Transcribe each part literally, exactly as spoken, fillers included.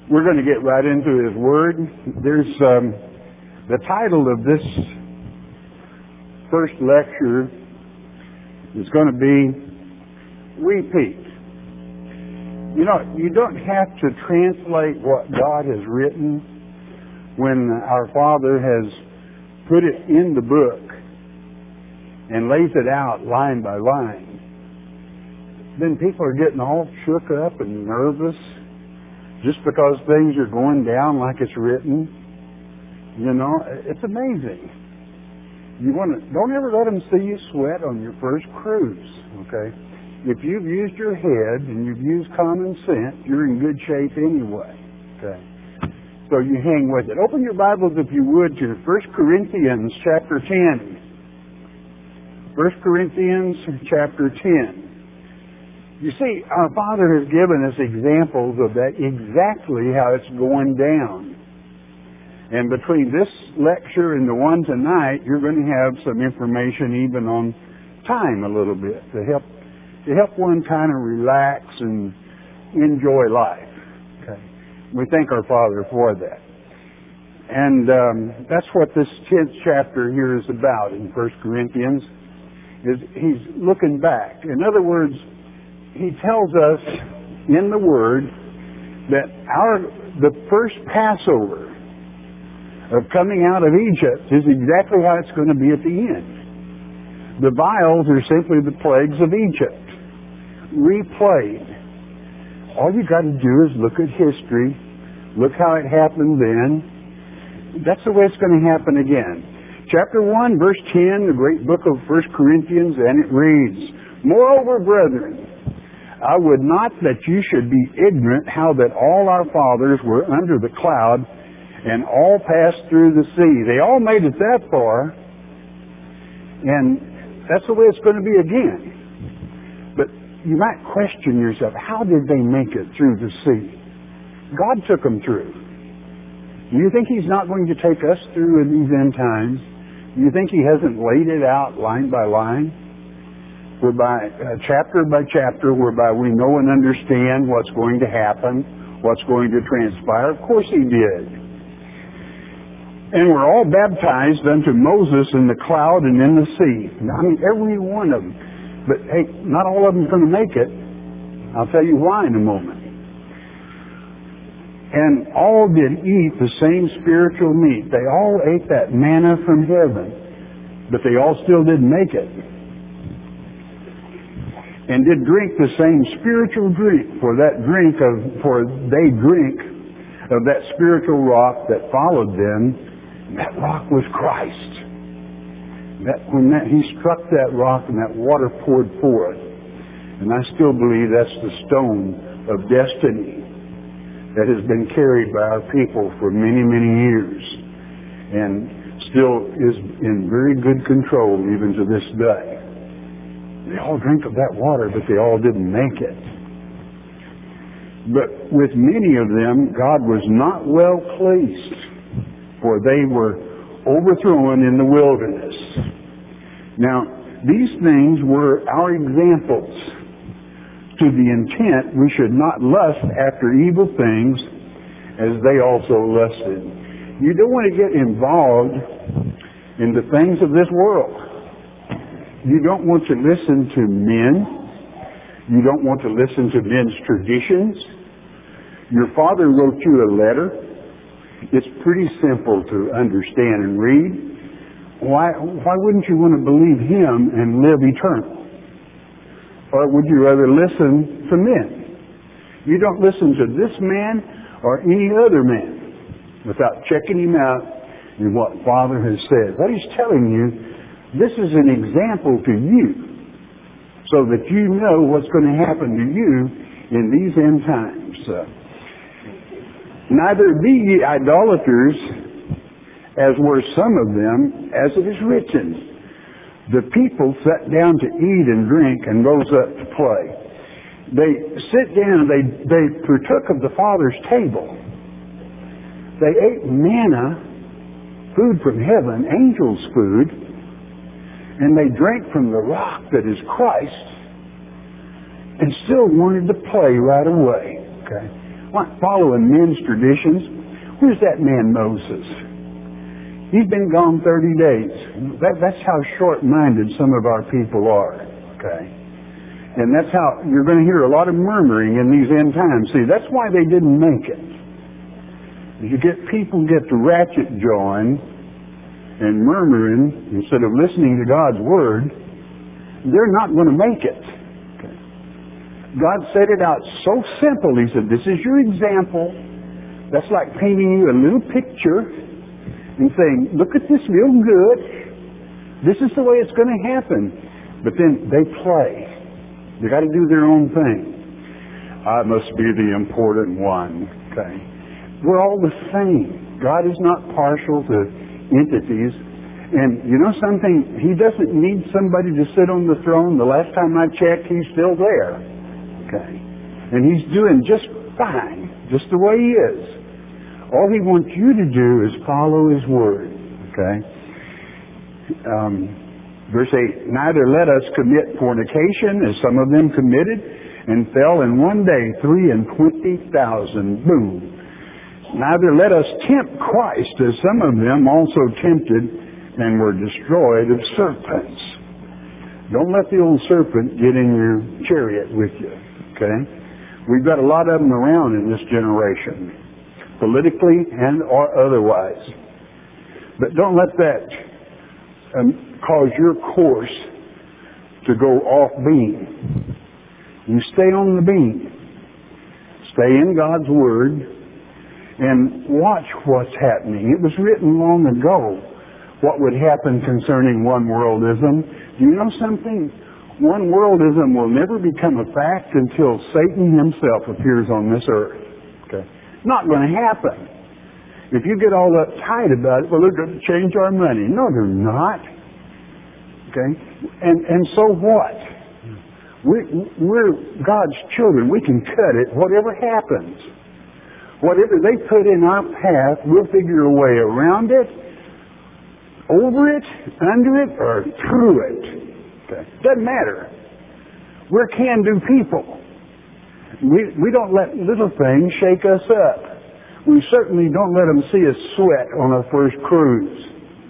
We're going to get right into His Word. There's um, the title of this first lecture is going to be Repeat. You know, you don't have to translate what God has written when our Father has put it in the book and lays it out line by line. Then people are getting all shook up and nervous just because things are going down like it's written. You know, it's amazing. You want to, don't ever let them see you sweat on your first cruise, okay? If you've used your head and you've used common sense, you're in good shape anyway, okay? So you hang with it. Open your Bibles, if you would, to First Corinthians chapter ten. First Corinthians chapter ten. You see, our Father has given us examples of that, exactly how it's going down. And between this lecture and the one tonight, you're going to have some information even on time a little bit to help to help one kind of relax and enjoy life. Okay. We thank our Father for that. And um, that's what this tenth chapter here is about in First Corinthians, is he's looking back. In other words, he tells us in the Word that our the first Passover of coming out of Egypt is exactly how it's going to be at the end. The vials are simply the plagues of Egypt, replayed. All you got to do is look at history, look how it happened then. That's the way it's going to happen again. Chapter one, verse ten, the great book of First Corinthians, and it reads, "Moreover, brethren, I would not that you should be ignorant how that all our fathers were under the cloud and all passed through the sea." They all made it that far, and that's the way it's going to be again. But you might question yourself, how did they make it through the sea? God took them through. Do you think He's not going to take us through in these end times? Do you think He hasn't laid it out line by line? Whereby, uh, chapter by chapter, whereby we know and understand what's going to happen, what's going to transpire. Of course He did. And we're all baptized unto Moses in the cloud and in the sea. I mean, every one of them. But hey, not all of them's going to make it. I'll tell you why in a moment. And all did eat the same spiritual meat. They all ate that manna from heaven, but they all still didn't make it. And did drink the same spiritual drink, for that drink of, for they drink of that spiritual rock that followed them. That rock was Christ. That when that, He struck that rock and that water poured forth, and I still believe that's the stone of destiny that has been carried by our people for many, many years, and still is in very good control even to this day. They all drank of that water, but they all didn't make it. But with many of them, God was not well pleased, for they were overthrown in the wilderness. Now, these things were our examples, to the intent we should not lust after evil things, as they also lusted. You don't want to get involved in the things of this world. You don't want to listen to men. You don't want to listen to men's traditions. Your father wrote you a letter. It's pretty simple to understand and read. Why, why wouldn't you want to believe him and live eternal? Or would you rather listen to men? You don't listen to this man or any other man without checking him out in what Father has said. What He's telling you, this is an example to you, so that you know what's going to happen to you in these end times. Uh, Neither be ye idolaters, as were some of them, as it is written, the people sat down to eat and drink and rose up to play. They sit down, they, they partook of the Father's table. They ate manna, food from heaven, angels' food, and they drank from the rock that is Christ, and still wanted to play right away. Okay, What, following men's traditions? Where's that man Moses? He's been gone thirty days. That, that's how short-minded some of our people are. Okay? And that's how you're going to hear a lot of murmuring in these end times. See, that's why they didn't make it. You get people get the ratchet jawing and murmuring instead of listening to God's Word, they're not going to make it. Okay. God set it out so simple. He said, this is your example. That's like painting you a little picture and saying, look at this real good. This is the way it's going to happen. But then they play. They got to do their own thing. I must be the important one. Okay. We're all the same. God is not partial to entities. And you know something? He doesn't need somebody to sit on the throne. The last time I checked, he's still there. Okay. And he's doing just fine, just the way he is. All he wants you to do is follow his word. Okay. Um, verse eight, neither let us commit fornication, as some of them committed, and fell in one day three and twenty thousand. Boom. Neither let us tempt Christ, as some of them also tempted and were destroyed of serpents. Don't let the old serpent get in your chariot with you. Okay? We've got a lot of them around in this generation, politically and or otherwise. But don't let that um, cause your course to go off beam. You stay on the beam. Stay in God's Word and watch what's happening. It was written long ago what would happen concerning one worldism. Do you know something? One worldism will never become a fact until Satan himself appears on this earth. Okay? Not going to happen. If you get all uptight about it, well, they're going to change our money. No, they're not. Okay? And and so what? We, we're God's children. We can cut it, whatever happens. Whatever they put in our path, we'll figure a way around it, over it, under it, or through it. Okay. Doesn't matter. We're can-do people. We, we don't let little things shake us up. We certainly don't let them see us sweat on our first cruise.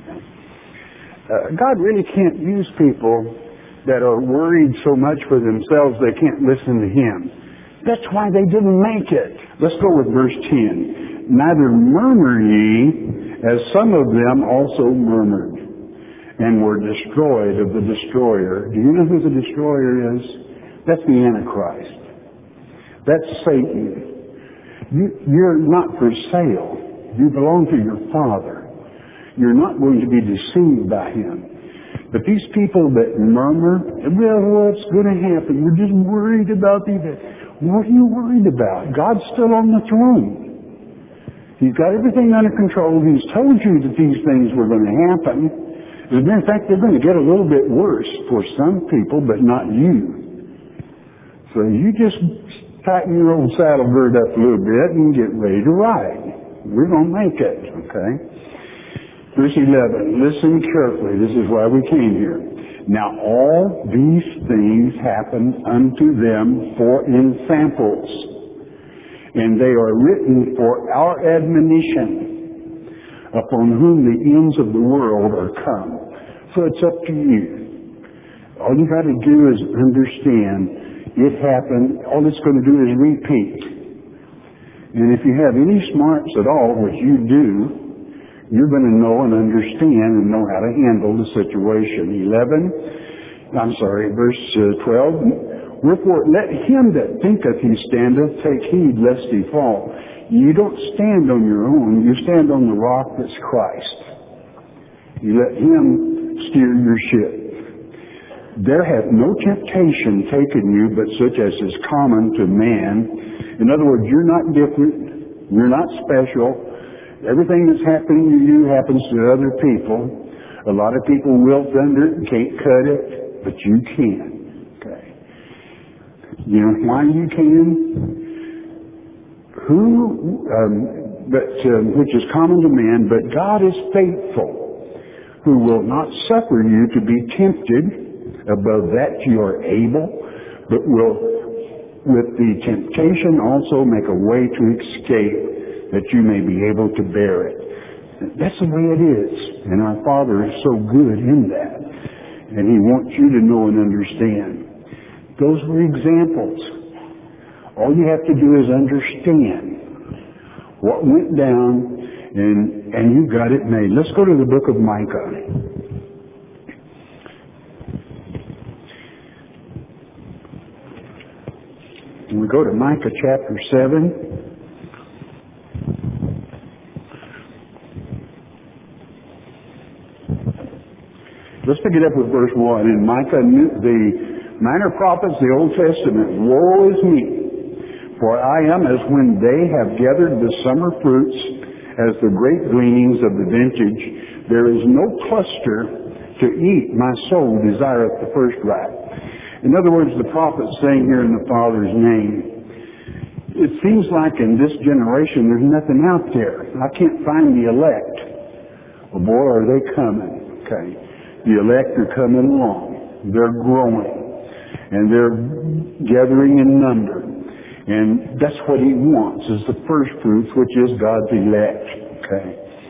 Uh, God really can't use people that are worried so much for themselves they can't listen to Him. That's why they didn't make it. Let's go with verse ten. Neither murmur ye, as some of them also murmured, and were destroyed of the destroyer. Do you know who the destroyer is? That's the Antichrist. That's Satan. You, you're not for sale. You belong to your Father. You're not going to be deceived by him. But these people that murmur, well, what's going to happen? We're just worried about these. What are you worried about? God's still on the throne. He's got everything under control. He's told you that these things were going to happen. As a matter of fact, they're going to get a little bit worse for some people, but not you. So you just tighten your old saddle gird up a little bit and get ready to ride. We're going to make it, okay? Verse eleven, listen carefully. This is why we came here. Now all these things happened unto them for ensamples, and they are written for our admonition, upon whom the ends of the world are come. So it's up to you. All you got to do is understand it happened. All it's going to do is repeat. And if you have any smarts at all, which you do, you're going to know and understand and know how to handle the situation. eleven, I'm sorry, verse uh, twelve. Wherefore, let him that thinketh he standeth take heed lest he fall. You don't stand on your own. You stand on the rock that's Christ. You let him steer your ship. There hath no temptation taken you but such as is common to man. In other words, you're not different. You're not special. Everything that's happening to you happens to other people. A lot of people will thunder it and can't cut it, but you can. Okay. You know why you can? Who, um, but um, which is common to man, but God is faithful, who will not suffer you to be tempted above that you are able, but will with the temptation also make a way to escape, that you may be able to bear it. That's the way it is. And our Father is so good in that. And He wants you to know and understand. Those were examples. All you have to do is understand what went down, and, and you got it made. Let's go to the book of Micah. We go to Micah chapter seven. Let's pick it up with verse one. In Micah, the minor prophets, the Old Testament, woe is me, for I am as when they have gathered the summer fruits, as the great gleanings of the vintage. There is no cluster to eat, my soul desireth the first ripe. In other words, the prophet's saying here in the Father's name, it seems like in this generation there's nothing out there. I can't find the elect. Well, boy, are they coming. Okay. The elect are coming along. They're growing. And they're gathering in number. And that's what He wants, is the first fruits, which is God's elect. Okay.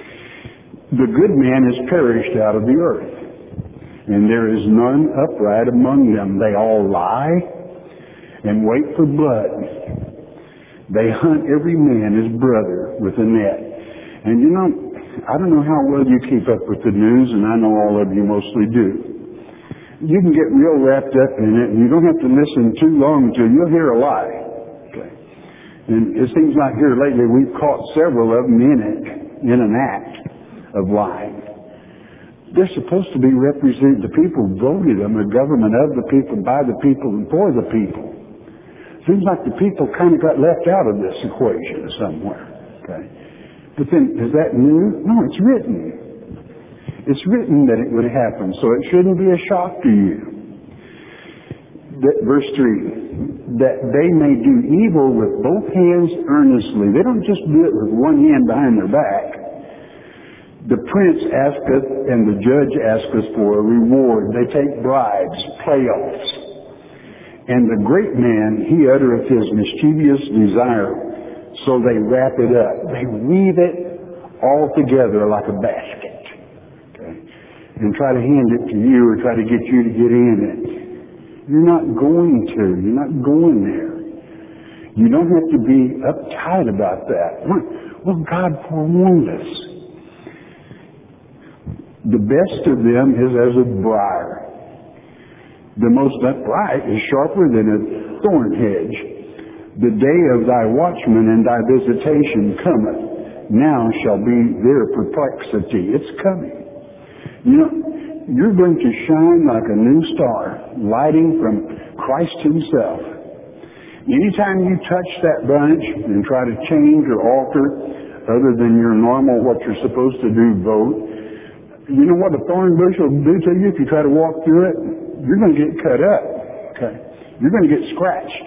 The good man is perished out of the earth, and there is none upright among them. They all lie and wait for blood. They hunt every man his brother with a net. And you know, I don't know how well you keep up with the news, and I know all of you mostly do. You can get real wrapped up in it, and you don't have to listen too long to it. You'll hear a lie. Okay. And it seems like here lately we've caught several of them in it, in an act of lying. They're supposed to be representing the people, voted them, a government of the people, by the people, and for the people. Seems like the people kind of got left out of this equation somewhere. Okay. But then, is that new? No, it's written. It's written that it would happen, so it shouldn't be a shock to you. That, verse three, that they may do evil with both hands earnestly. They don't just do it with one hand behind their back. The prince asketh and the judge asketh for a reward. They take bribes, payoffs. And the great man, he uttereth his mischievous desire, so they wrap it up. They weave it all together like a basket. Okay? And try to hand it to you or try to get you to get in it. You're not going to. You're not going there. You don't have to be uptight about that. Well, God forewarned us. The best of them is as a briar. The most upright is sharper than a thorn hedge. The day of thy watchman and thy visitation cometh. Now shall be their perplexity. It's coming. You know, you're going to shine like a new star, lighting from Christ Himself. Anytime you touch that bunch and try to change or alter other than your normal, what you're supposed to do, vote, you know what a thorn bush will do to you if you try to walk through it? You're going to get cut up. Okay. You're going to get scratched.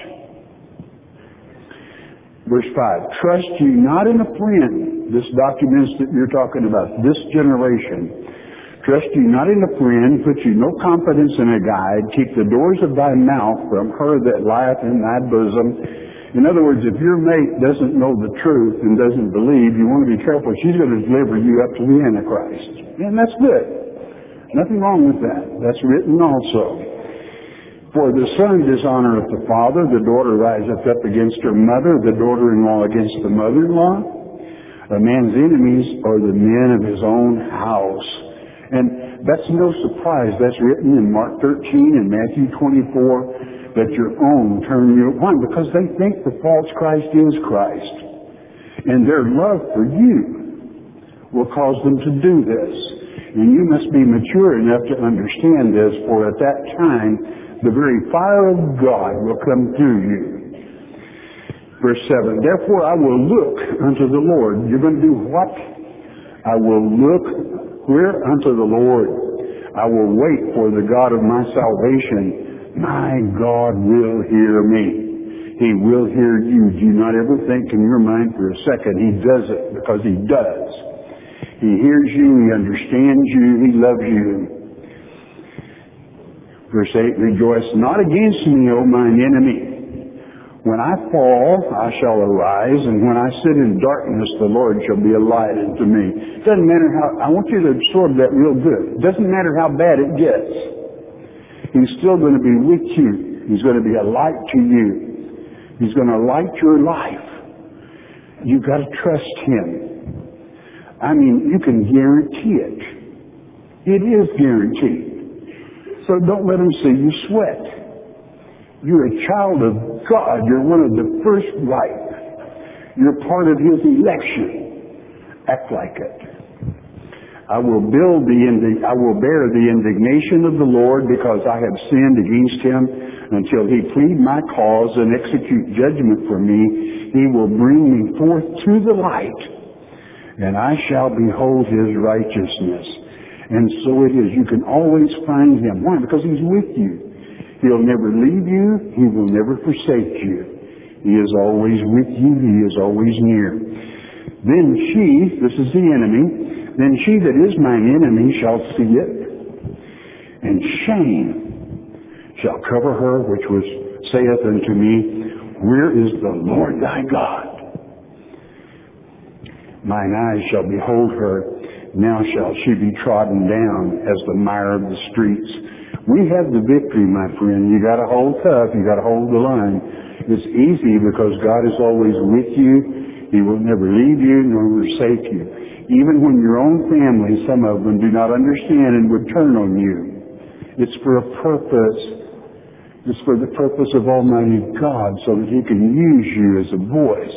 Verse five, trust ye not in a friend. This documents that you're talking about, this generation. Trust ye not in a friend, put ye no confidence in a guide, keep the doors of thy mouth from her that lieth in thy bosom. In other words, if your mate doesn't know the truth and doesn't believe, you want to be careful. She's going to deliver you up to the Antichrist. And that's good. Nothing wrong with that. That's written also. For the son dishonoreth the father, the daughter riseth up against her mother, the daughter-in-law against the mother-in-law. A man's enemies are the men of his own house. And that's no surprise. That's written in Mark thirteen and Matthew twenty-four. That your own turn you. Why? Because they think the false Christ is Christ. And their love for you will cause them to do this. And you must be mature enough to understand this, for at that time the very fire of God will come through you. Verse seven, therefore I will look unto the Lord. You're going to do what? I will look where? Unto the Lord. I will wait for the God of my salvation. My God will hear me. He will hear you. Do not ever think in your mind for a second He does it, because He does. He hears you. He understands you. He loves you. Verse eight, rejoice not against me, O mine enemy. When I fall, I shall arise, and when I sit in darkness, the Lord shall be a light unto me. It doesn't matter how, I want you to absorb that real good. It doesn't matter how bad it gets. He's still going to be with you. He's going to be a light to you. He's going to light your life. You've got to trust Him. I mean, you can guarantee it. It is guaranteed. So don't let Him see you sweat. You're a child of God. You're one of the first ripe. You're part of His election. Act like it. I will build the indi- I will bear the indignation of the Lord because I have sinned against Him until He plead my cause and execute judgment for me. He will bring me forth to the light, and I shall behold His righteousness. And so it is. You can always find Him. Why? Because He's with you. He'll never leave you. He will never forsake you. He is always with you. He is always near. Then she, this is the enemy, then she that is mine enemy shall see it, and shame shall cover her, which was saith unto me, where is the Lord thy God? Mine eyes shall behold her, now shall she be trodden down as the mire of the streets. We have the victory, my friend. You got to hold tough. You got to hold the line. It's easy because God is always with you. He will never leave you nor forsake you. Even when your own family, some of them, do not understand and would turn on you. It's for a purpose. It's for the purpose of Almighty God so that He can use you as a voice.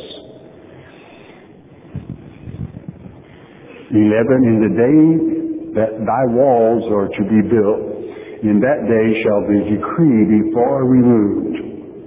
Eleven, in the day that thy walls are to be built, in that day shall the decree be far removed.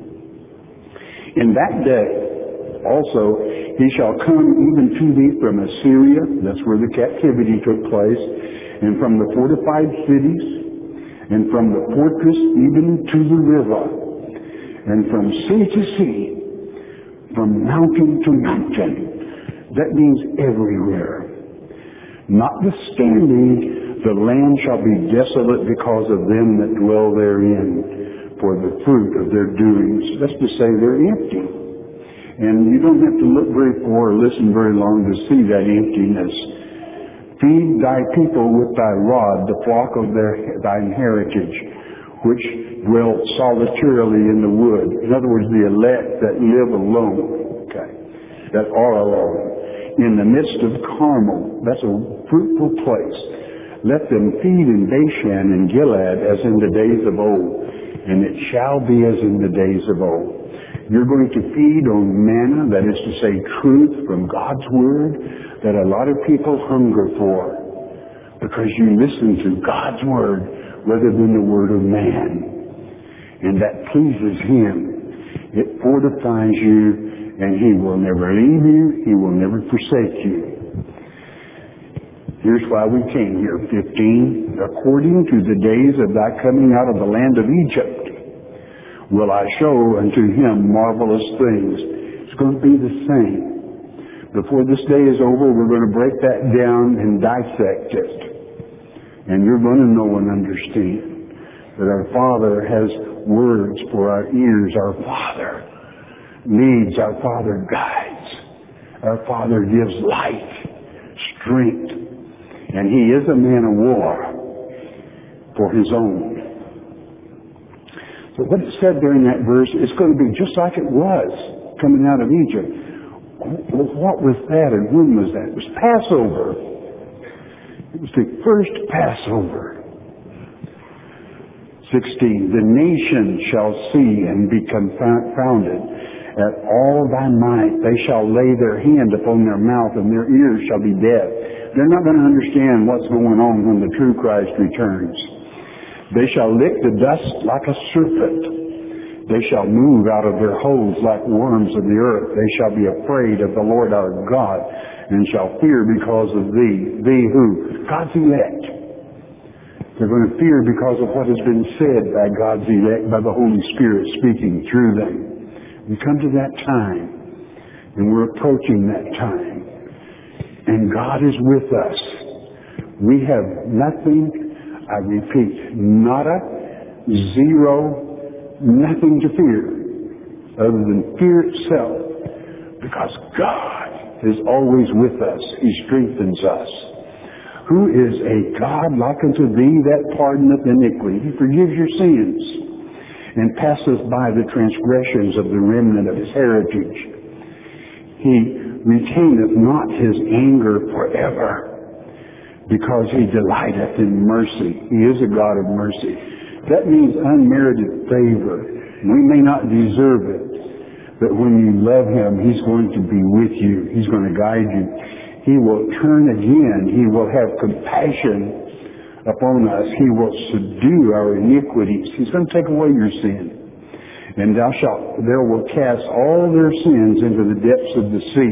In that day also he shall come even to thee from Assyria, that's where the captivity took place, and from the fortified cities, and from the fortress even to the river, and from sea to sea, from mountain to mountain. That means everywhere. Notwithstanding, the land shall be desolate because of them that dwell therein, for the fruit of their doings. That's to say, they're empty. And you don't have to look very far or listen very long to see that emptiness. Feed thy people with thy rod, the flock of their, thine heritage, which dwell solitarily in the wood. In other words, the elect that live alone, okay, that are alone. In the midst of Carmel, that's a fruitful place. Let them feed in Bashan and Gilead as in the days of old, and it shall be as in the days of old. You're going to feed on manna, that is to say truth from God's Word, that a lot of people hunger for, because you listen to God's Word rather than the Word of man. And that pleases Him. It fortifies you, and He will never leave you. He will never forsake you. Here's why we came here. fifteen, according to the days of thy coming out of the land of Egypt, will I show unto him marvelous things. It's going to be the same. Before this day is over, we're going to break that down and dissect it. And you're going to know and understand that our Father has words for our ears. Our Father leads. Our Father guides. Our Father gives life, strength. And He is a man of war for His own. So what it said during that verse, it's going to be just like it was coming out of Egypt. What was that and when was that? It was Passover. It was the first Passover. sixteen, the nation shall see and be confounded at all thy might. They shall lay their hand upon their mouth and their ears shall be deaf. They're not going to understand what's going on when the true Christ returns. They shall lick the dust like a serpent. They shall move out of their holes like worms of the earth. They shall be afraid of the Lord our God and shall fear because of thee. Thee who? God's elect. They're going to fear because of what has been said by God's elect, by the Holy Spirit speaking through them. We come to that time, and we're approaching that time. And God is with us. We have nothing, I repeat, nada, zero, nothing to fear other than fear itself, because God is always with us. He strengthens us. Who is a God like unto thee that pardoneth iniquity? He forgives your sins and passeth by the transgressions of the remnant of his heritage. He retaineth not his anger forever, because he delighteth in mercy. He is a God of mercy. That means unmerited favor. We may not deserve it, but when you love him, he's going to be with you. He's going to guide you. He will turn again. He will have compassion upon us. He will subdue our iniquities. He's going to take away your sin. And thou shalt, thou will cast all their sins into the depths of the sea.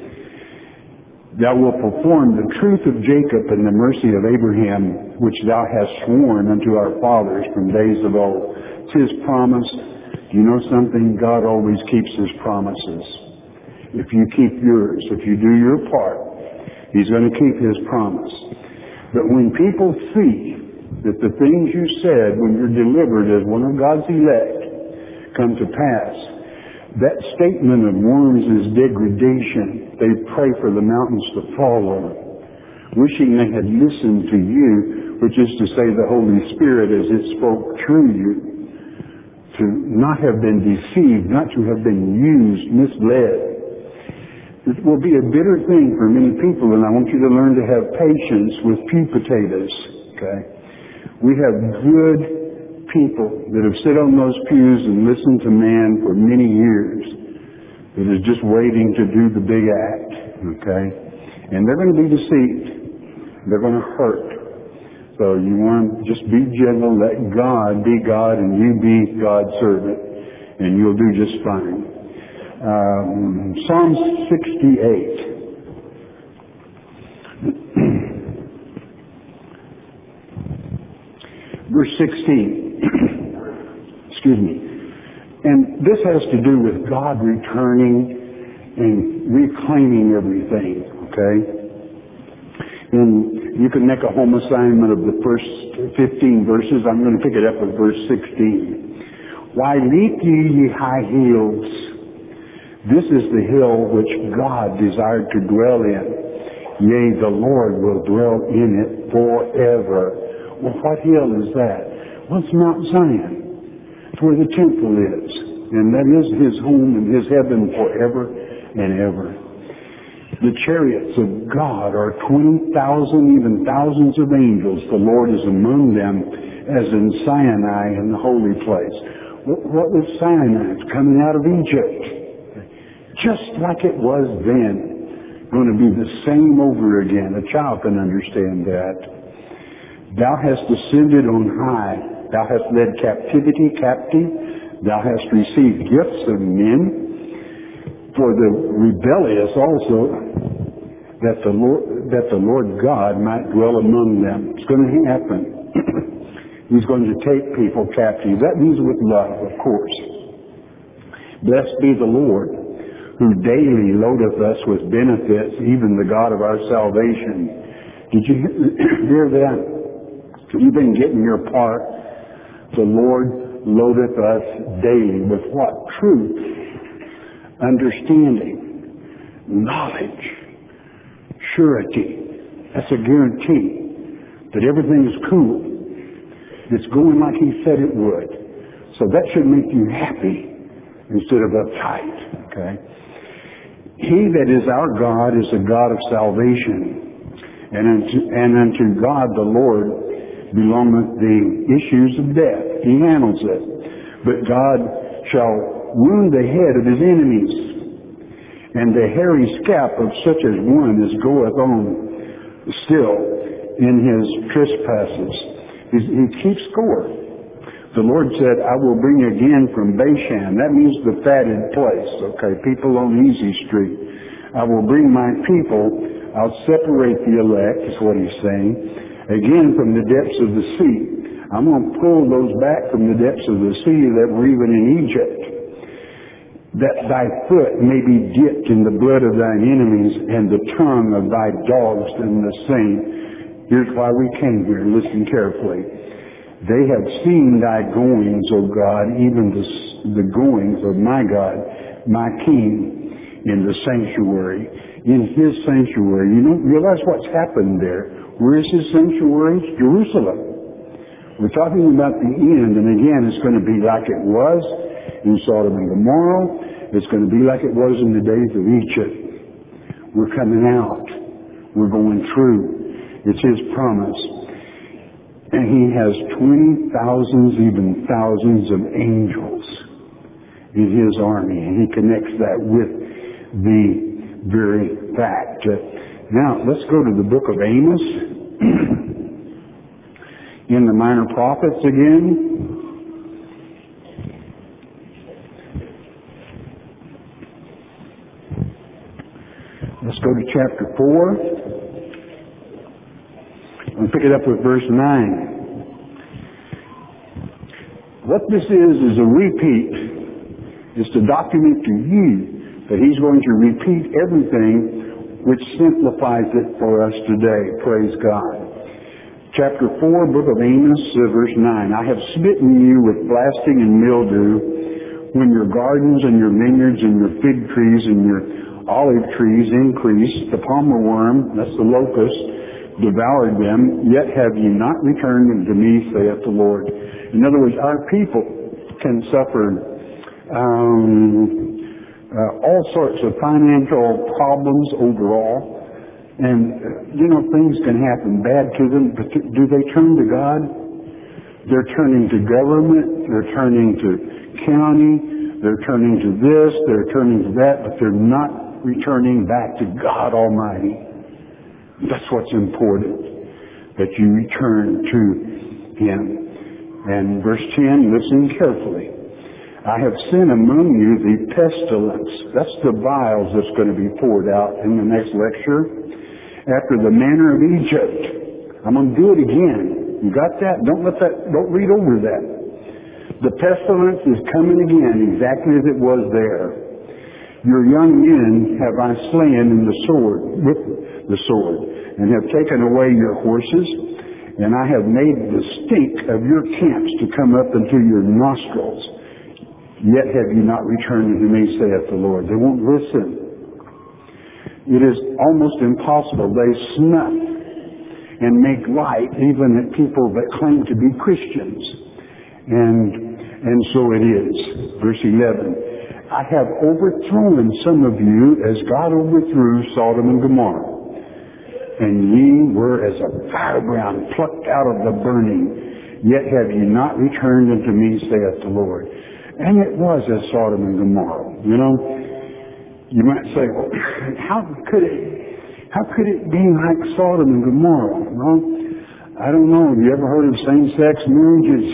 Thou wilt perform the truth of Jacob and the mercy of Abraham, which thou hast sworn unto our fathers from days of old. It's his promise. You know something? God always keeps his promises. If you keep yours, if you do your part, he's going to keep his promise. But when people see that the things you said when you're delivered as one of God's elect come to pass, that statement of worms is degradation. They pray for the mountains to fall on them, wishing they had listened to you, which is to say the Holy Spirit as it spoke through you, to not have been deceived, not to have been used, misled. It will be a bitter thing for many people, and I want you to learn to have patience with pew potatoes. Okay? We have good people that have sit on those pews and listened to man for many years that is just waiting to do the big act. Okay? And they're going to be deceived. They're going to hurt. So you want to just be gentle, let God be God and you be God's servant, and you'll do just fine. Um, Psalm sixty-eight. Verse sixteen. Excuse me. And this has to do with God returning and reclaiming everything, okay? And you can make a home assignment of the first fifteen verses. I'm going to pick it up at verse sixteen. Why leap ye, ye high hills? This is the hill which God desired to dwell in. Yea, the Lord will dwell in it forever. Well, what hill is that? Well, it's Mount Zion. It's where the temple is. And that is his home and his heaven forever and ever. The chariots of God are twenty thousand, even thousands of angels. The Lord is among them as in Sinai in the holy place. What was Sinai? It's coming out of Egypt. Just like it was then. Going to be the same over again. A child can understand that. Thou hast ascended on high. Thou hast led captivity captive. Thou hast received gifts of men. For the rebellious also, that the Lord, that the Lord God might dwell among them. It's going to happen. He's going to take people captive. That means with love, of course. Blessed be the Lord, who daily loadeth us with benefits, even the God of our salvation. Did you hear that? You've been getting your part. The Lord loadeth us daily with what? Truth, understanding, knowledge, surety. That's a guarantee that everything is cool. It's going like he said it would. So that should make you happy instead of uptight. Okay? He that is our God is a God of salvation, and unto, and unto God the Lord belongeth the issues of death. He handles it. But God shall wound the head of his enemies, and the hairy scalp of such as one as goeth on still in his trespasses. He, he keeps score. The Lord said, I will bring again from Bashan. That means the fatted place. Okay, people on Easy Street. I will bring my people. I'll separate the elect, is what he's saying. Again from the depths of the sea. I'm going to pull those back from the depths of the sea that were even in Egypt. That thy foot may be dipped in the blood of thine enemies, and the tongue of thy dogs in the same. Here's why we came here. Listen carefully. They have seen thy goings, O God, even the, the goings of my God, my King, in the sanctuary, in his sanctuary. You don't realize what's happened there. Where is his sanctuary? Jerusalem. We're talking about the end, and again, it's going to be like it was in Sodom and Gomorrah. It's going to be like it was in the days of Egypt. We're coming out. We're going through. It's his promise. And he has twenty thousands, even thousands of angels in his army. And he connects that with the very fact. Now, let's go to the book of Amos. In the Minor Prophets again. Let's go to chapter four. We'll pick it up with verse nine. What this is, is a repeat. It's to document to you that he's going to repeat everything, which simplifies it for us today. Praise God. Chapter four, book of Amos, uh, verse nine. I have smitten you with blasting and mildew when your gardens and your vineyards and your fig trees and your olive trees increased. The palmer worm, that's the locust, devoured them, yet have ye not returned unto me, saith the Lord. In other words, our people can suffer um, uh, all sorts of financial problems overall. And, uh, you know, things can happen bad to them, but do they turn to God? They're turning to government, they're turning to county, they're turning to this, they're turning to that, but they're not returning back to God Almighty. That's what's important, that you return to him. And verse ten, listen carefully. I have sent among you the pestilence. That's the vials that's going to be poured out in the next lecture. After the manner of Egypt. I'm going to do it again. You got that? Don't let that, don't read over that. The pestilence is coming again exactly as it was there. Your young men have I slain in the sword, with the sword, and have taken away your horses, and I have made the stink of your camps to come up into your nostrils. Yet have you not returned unto me, saith the Lord. They won't listen. It is almost impossible. They snuff and make light even at people that claim to be Christians. And, and so it is. Verse eleven. I have overthrown some of you as God overthrew Sodom and Gomorrah. And ye were as a firebrand plucked out of the burning. Yet have ye not returned unto me, saith the Lord. And it was as Sodom and Gomorrah. You know, you might say, well, how could it, how could it be like Sodom and Gomorrah? Well, I don't know. Have you ever heard of same-sex marriages?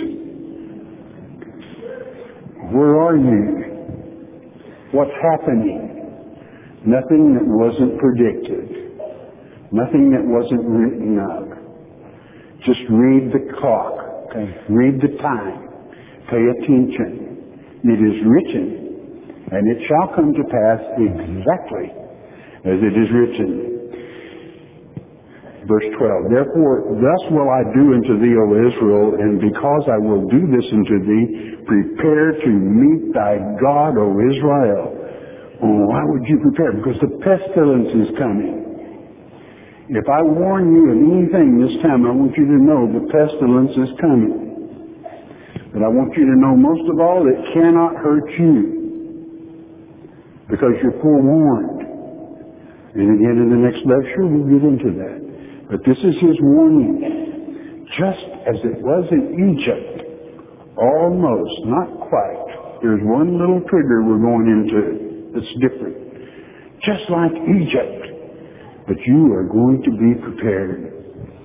Where are you? What's happening? Nothing that wasn't predicted. Nothing that wasn't written up. Just read the clock. Okay. Read the time. Pay attention. It is written, and it shall come to pass exactly as it is written. Verse twelve. Therefore, thus will I do unto thee, O Israel, and because I will do this unto thee, prepare to meet thy God, O Israel. Oh, why would you prepare? Because the pestilence is coming. If I warn you of anything this time, I want you to know the pestilence is coming. But I want you to know most of all, it cannot hurt you. Because you're forewarned. And again in the next lecture, we'll get into that. But this is his warning. Just as it was in Egypt, almost, not quite. There's one little trigger we're going into that's different. Just like Egypt. But you are going to be prepared.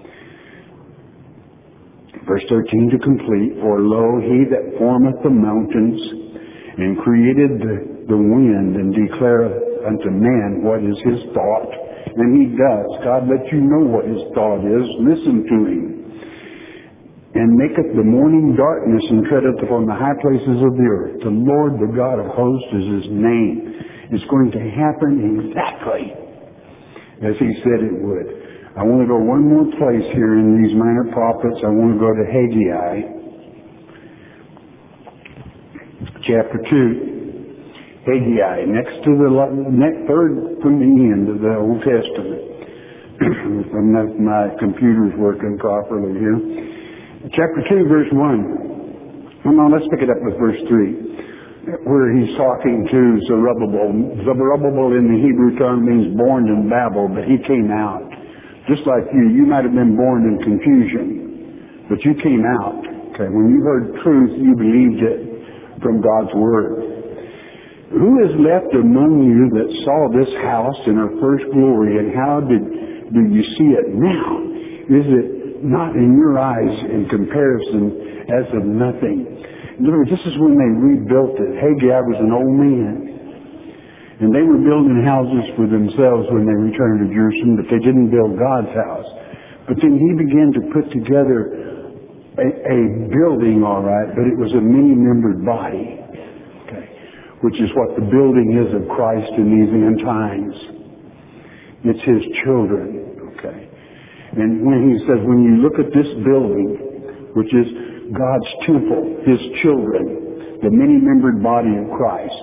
Verse thirteen to complete. For lo, he that formeth the mountains and created the, the wind and declareth unto man what is his thought. And he does. God lets you know what his thought is. Listen to him. And maketh the morning darkness and treadeth upon the high places of the earth. The Lord, the God of hosts, is his name. It's going to happen exactly as he said it would. I want to go one more place here in these minor prophets. I want to go to Haggai, chapter two. Haggai, next to the next, third from the end of the Old Testament. If my computer's working properly here. Chapter two, verse one. Well, now let's pick it up with verse three, where he's talking to Zerubbabel. Zerubbabel in the Hebrew tongue means born in Babel, but he came out. Just like you, you might have been born in confusion, but you came out. Okay, when you heard truth, you believed it from God's word. Who is left among you that saw this house in her first glory, and how did do you see it now? Is it not in your eyes in comparison as of nothing? In other words, this is when they rebuilt it. Haggai was an old man. And they were building houses for themselves when they returned to Jerusalem, but they didn't build God's house. But then he began to put together a, a building, all right, but it was a many-membered body, okay, which is what the building is of Christ in these end times. It's his children, okay. And when he says, when you look at this building, which is God's temple, his children, the many-membered body of Christ,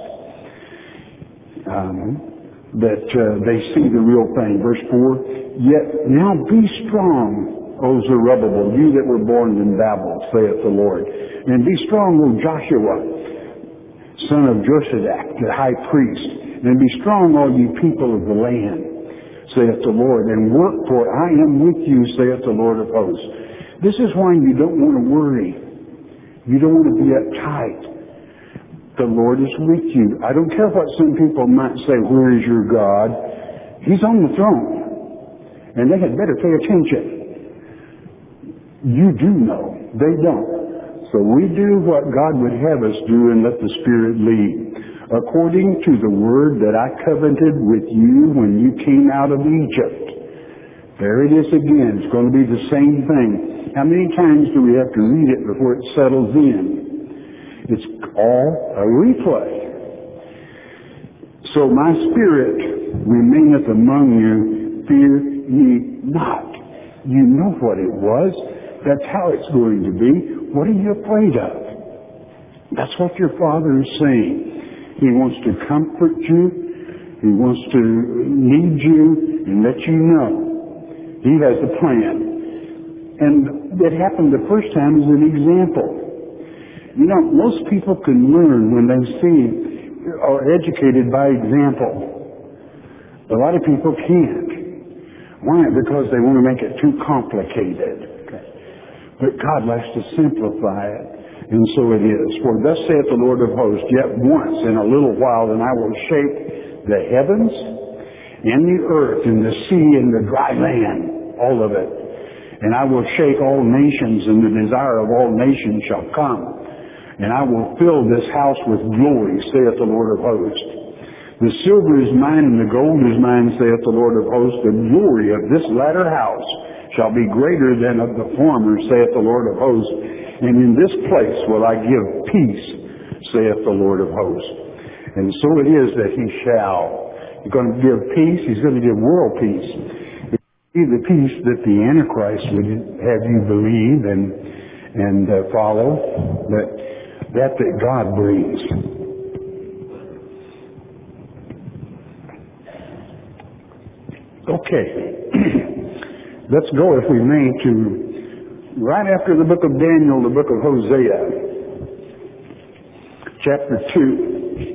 Um, that uh, they see the real thing. Verse four, yet now be strong, O Zerubbabel, you that were born in Babel, saith the Lord. And be strong, O Joshua, son of Josadak, the high priest. And be strong, all you people of the land, saith the Lord. And work, for I am with you, saith the Lord of hosts. This is why you don't want to worry. You don't want to be uptight. The Lord is with you. I don't care what some people might say, where is your God? He's on the throne. And they had better pay attention. You do know. They don't. So we do what God would have us do and let the Spirit lead. According to the word that I covenanted with you when you came out of Egypt. There it is again. It's going to be the same thing. How many times do we have to read it before it settles in? It's all a replay. So my spirit remaineth among you, fear ye not. You know what it was. That's how it's going to be. What are you afraid of? That's what your Father is saying. He wants to comfort you. He wants to lead you and let you know. He has a plan. And it happened the first time as an example. You know, most people can learn when they see or are educated by example. A lot of people can't. Why? Because they want to make it too complicated. Okay. But God likes to simplify it. And so it is. For thus saith the Lord of hosts, yet once in a little while, and I will shake the heavens and the earth and the sea and the dry land, all of it. And I will shake all nations, and the desire of all nations shall come. And I will fill this house with glory, saith the Lord of hosts. The silver is mine and the gold is mine, saith the Lord of hosts. The glory of this latter house shall be greater than of the former, saith the Lord of hosts. And in this place will I give peace, saith the Lord of hosts. And so it is that he shall. He's going to give peace. He's going to give world peace. It will be the peace that the Antichrist would have you believe and, and uh, follow. But that that God brings. Okay. Let's go, if we may, to right after the book of Daniel, the book of Hosea, chapter two.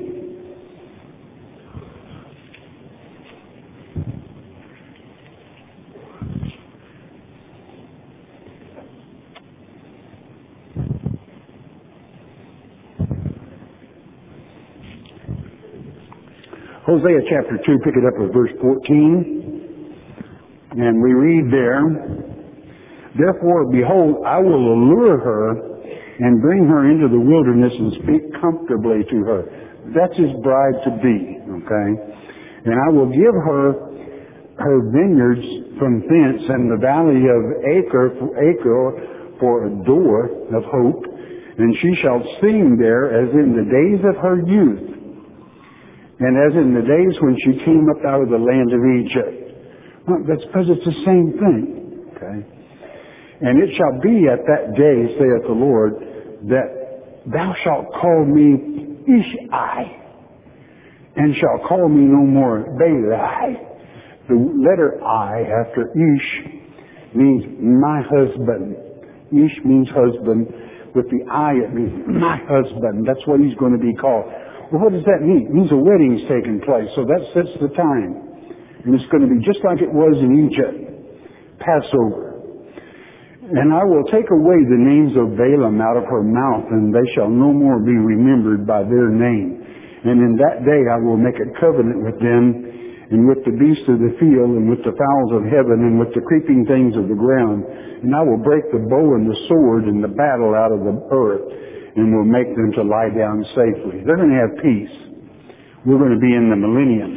Hosea chapter two, pick it up with verse fourteen. And we read there, therefore, behold, I will allure her and bring her into the wilderness and speak comfortably to her. That's his bride to be, okay? And I will give her her vineyards from thence and the valley of Acre, Acre for a door of hope. And she shall sing there as in the days of her youth, and as in the days when she came up out of the land of Egypt. Well, that's because it's the same thing. Okay? And it shall be at that day, saith the Lord, that thou shalt call me Ish-I, and shalt call me no more Baal-I. The letter I after Ish means my husband. Ish means husband. With the I, it means my husband. That's what he's going to be called. Well, what does that mean? It means a wedding's taking place. So that sets the time. And it's going to be just like it was in Egypt. Passover. And I will take away the names of Balaam out of her mouth, and they shall no more be remembered by their name. And in that day I will make a covenant with them, and with the beasts of the field, and with the fowls of heaven, and with the creeping things of the ground. And I will break the bow and the sword and the battle out of the earth, and will make them to lie down safely. They're going to have peace. We're going to be in the millennium.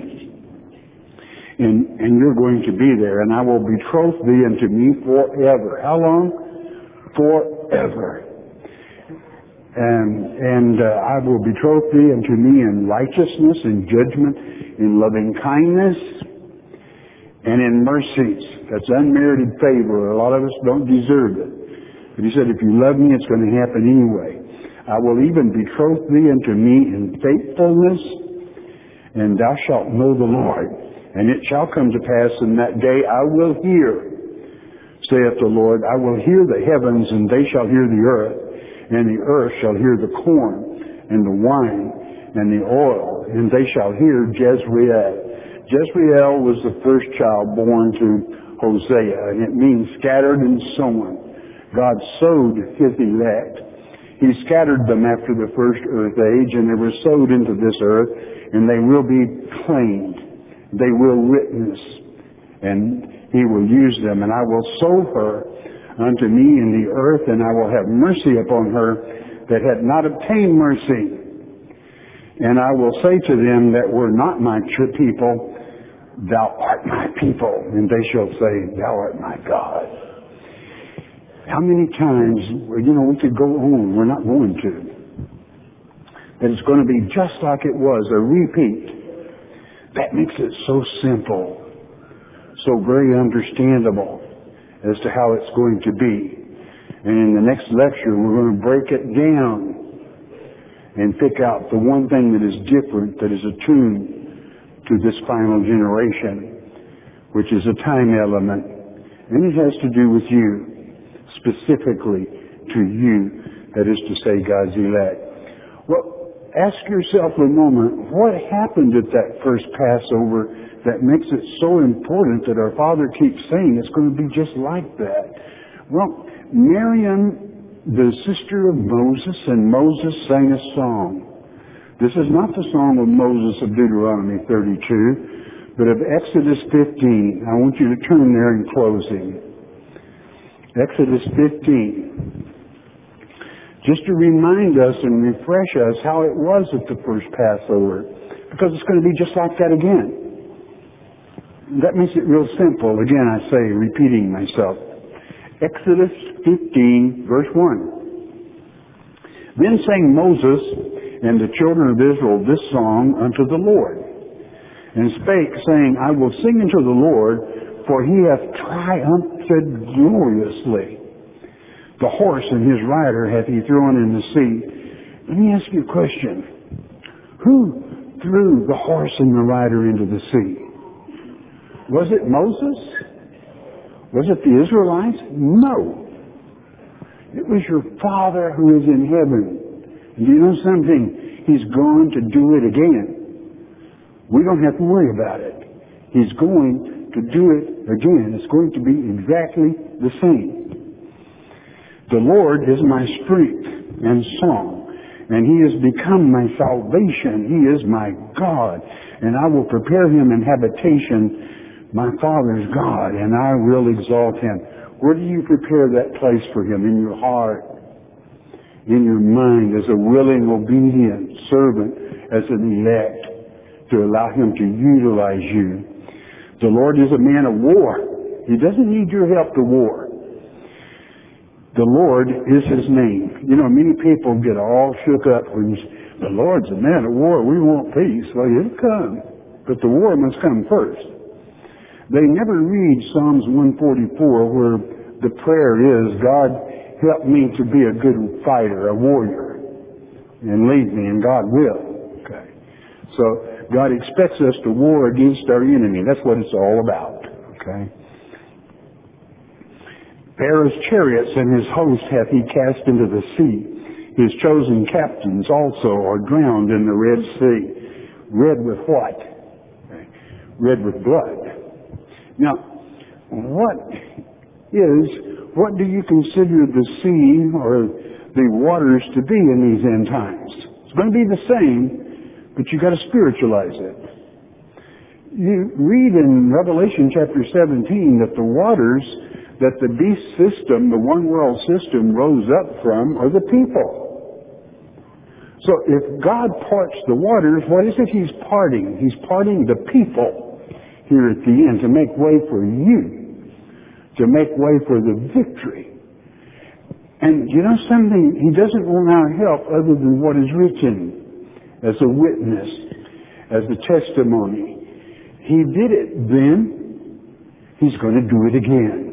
And, and you're going to be there. And I will betroth thee unto me forever. How long? Forever. And, and uh, I will betroth thee unto me in righteousness, in judgment, in loving kindness, and in mercies. That's unmerited favor. A lot of us don't deserve it. But he said, if you love me, it's going to happen anyway. I will even betroth thee unto me in faithfulness, and thou shalt know the Lord. And it shall come to pass in that day, I will hear, saith the Lord, I will hear the heavens, and they shall hear the earth, and the earth shall hear the corn, and the wine, and the oil, and they shall hear Jezreel. Jezreel was the first child born to Hosea, and it means scattered and sown. God sowed his elect. He scattered them after the first earth age, and they were sowed into this earth, and they will be claimed. They will witness, and he will use them. And I will sow her unto me in the earth, and I will have mercy upon her that had not obtained mercy. And I will say to them that were not my people, thou art my people. And they shall say, thou art my God. How many times, you know, we could go on, we're not going to. That it's going to be just like it was, a repeat. That makes it so simple, so very understandable as to how it's going to be. And in the next lecture, we're going to break it down and pick out the one thing that is different, that is attuned to this final generation, which is a time element. And it has to do with you, specifically to you, that is to say, God's elect. Well, ask yourself a moment, what happened at that first Passover that makes it so important that our Father keeps saying it's going to be just like that? Well, Miriam, the sister of Moses, and Moses sang a song. This is not the song of Moses of Deuteronomy thirty-two, but of Exodus fifteen. I want you to turn there in closing. Exodus fifteen. Just to remind us and refresh us how it was at the first Passover. Because it's going to be just like that again. That makes it real simple. Again, I say, repeating myself. Exodus fifteen, verse one. Then sang Moses and the children of Israel this song unto the Lord, and spake, saying, I will sing unto the Lord, for he hath triumphed gloriously. The horse and his rider hath he thrown in the sea. Let me ask you a question. Who threw the horse and the rider into the sea? Was it Moses? Was it the Israelites? No. It was your Father who is in heaven. And do you know something? He's going to do it again. We don't have to worry about it. He's going to do it again. It's going to be exactly the same. The Lord is my strength and song, and he has become my salvation. He is my God, and I will prepare him an habitation, my Father's God, and I will exalt him. Where do you prepare that place for him? In your heart, in your mind, as a willing, obedient servant, as an elect, to allow him to utilize you. The Lord is a man of war. He doesn't need your help to war. The Lord is his name. You know, many people get all shook up when you say, the Lord's a man of war, we want peace. Well, it'll come. But the war must come first. They never read Psalms one forty-four where the prayer is, God, help me to be a good fighter, a warrior, and lead me, and God will. Okay. So God expects us to war against our enemy. That's what it's all about. Okay. Pharaoh's chariots and his host hath he cast into the sea. His chosen captains also are drowned in the Red Sea. Red with what? Okay. Red with blood. Now, what is, what do you consider the sea or the waters to be in these end times? It's going to be the same, but you got to spiritualize it. You read in Revelation chapter seventeen that the waters that the beast system, the one world system, rose up from are the people. So if God parts the waters, what is it He's parting? He's parting the people here at the end to make way for you, to make way for the victory. And you know something? He doesn't want our help other than what is written as a witness, as a testimony. He did it then. He's going to do it again.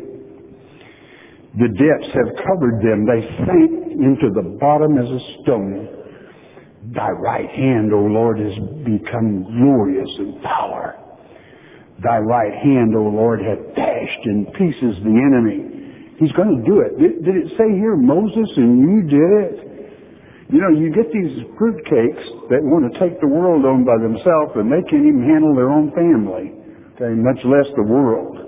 The depths have covered them. They sank into the bottom as a stone. Thy right hand, O Lord, has become glorious in power. Thy right hand, O Lord, hath dashed in pieces the enemy. He's going to do it. Did, did it say here, Moses and you did it? You know, you get these fruitcakes that want to take the world on by themselves, and they can't even handle their own family, okay, much less the world.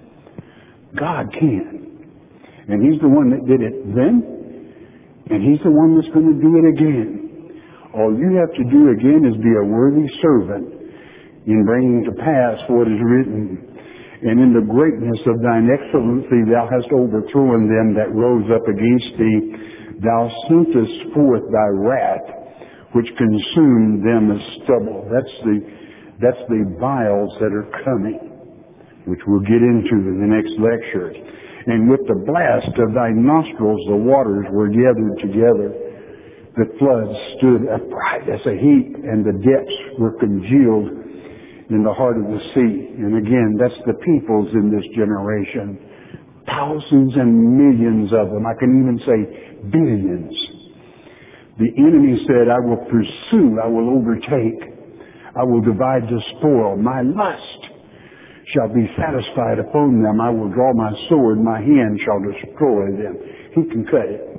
God can. And He's the one that did it then, and He's the one that's going to do it again. All you have to do again is be a worthy servant in bringing to pass what is written. And in the greatness of thine excellency thou hast overthrown them that rose up against thee. Thou sentest forth thy wrath, which consumed them as stubble. That's the, that's the vials that are coming, which we'll get into in the next lecture. And with the blast of thy nostrils the waters were gathered together. The floods stood upright as a heap, and the depths were congealed in the heart of the sea. And again, that's the peoples in this generation. Thousands and millions of them. I can even say billions. The enemy said, I will pursue, I will overtake, I will divide the spoil. My lust shall be satisfied upon them. I will draw my sword, my hand shall destroy them. He can cut it.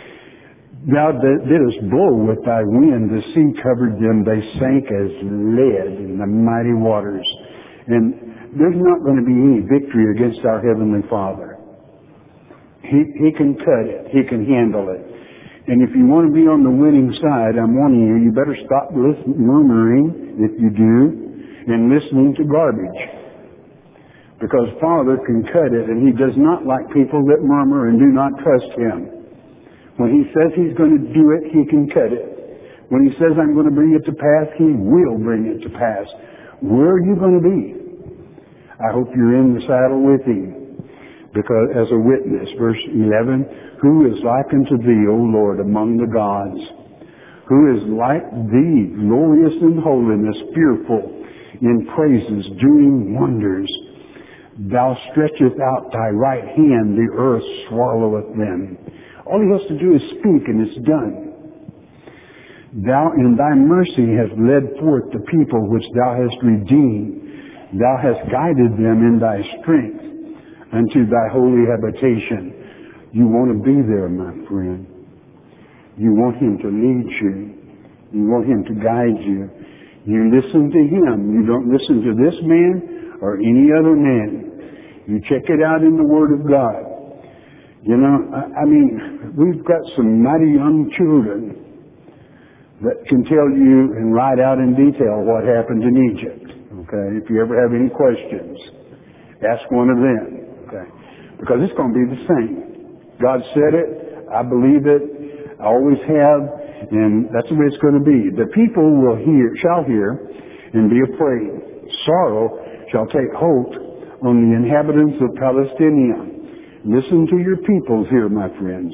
Thou didst blow with thy wind, the sea covered them, they sank as lead in the mighty waters. And there's not going to be any victory against our Heavenly Father. He, he can cut it. He can handle it. And if you want to be on the winning side, I'm warning you, you better stop listen, murmuring, if you do, and listening to garbage. Because Father can cut it, and He does not like people that murmur and do not trust Him. When He says He's going to do it, He can cut it. When He says, I'm going to bring it to pass, He will bring it to pass. Where are you going to be? I hope you're in the saddle with Him. Because as a witness, verse eleven, who is like unto Thee, O Lord, among the gods? Who is like Thee, glorious in holiness, fearful in praises, doing wonders? Thou stretchest out Thy right hand, the earth swalloweth them. All He has to do is speak, and it's done. Thou in Thy mercy hast led forth the people which Thou hast redeemed. Thou hast guided them in Thy strength unto Thy holy habitation. You want to be there, my friend. You want Him to lead you. You want Him to guide you. You listen to Him. You don't listen to this man or any other man. You check it out in the Word of God. You know, I, I mean, we've got some mighty young children that can tell you and write out in detail what happened in Egypt. Okay, if you ever have any questions, ask one of them. Okay, because it's going to be the same. God said it. I believe it. I always have, and that's the way it's going to be. The people will hear, shall hear, and be afraid. Sorrow shall take hold on the inhabitants of Palestine. Listen to your peoples here, my friends.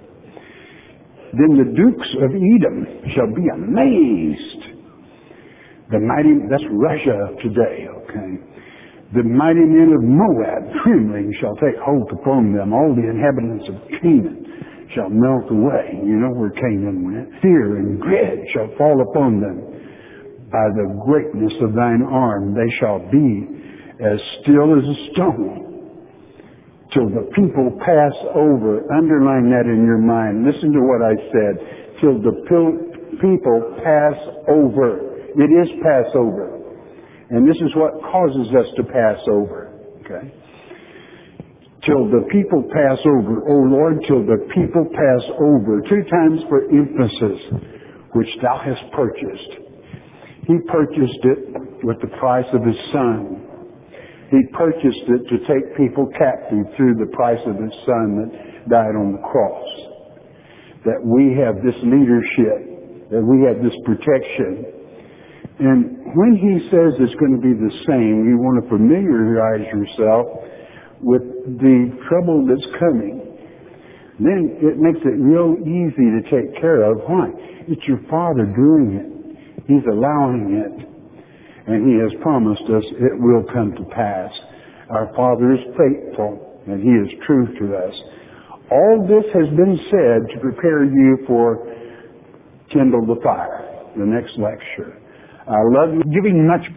Then the dukes of Edom shall be amazed. The mighty, that's Russia today, okay. The mighty men of Moab trembling shall take hold upon them. All the inhabitants of Canaan shall melt away. You know where Canaan went. Fear and dread shall fall upon them. By the greatness of thine arm they shall be as still as a stone, till the people pass over. Underline that in your mind. Listen to what I said. Till the people pass over. It is Passover. And this is what causes us to pass over. Okay? Till the people pass over. O Lord, till the people pass over. Two times for emphasis, which thou hast purchased. He purchased it with the price of his Son. He purchased it to take people captive through the price of his Son that died on the cross. That we have this leadership, that we have this protection. And when he says it's going to be the same, you want to familiarize yourself with the trouble that's coming. Then it makes it real easy to take care of. Why? It's your Father doing it. He's allowing it. And he has promised us it will come to pass. Our Father is faithful and he is true to us. All this has been said to prepare you for Kindle the Fire, the next lecture. I love you, giving much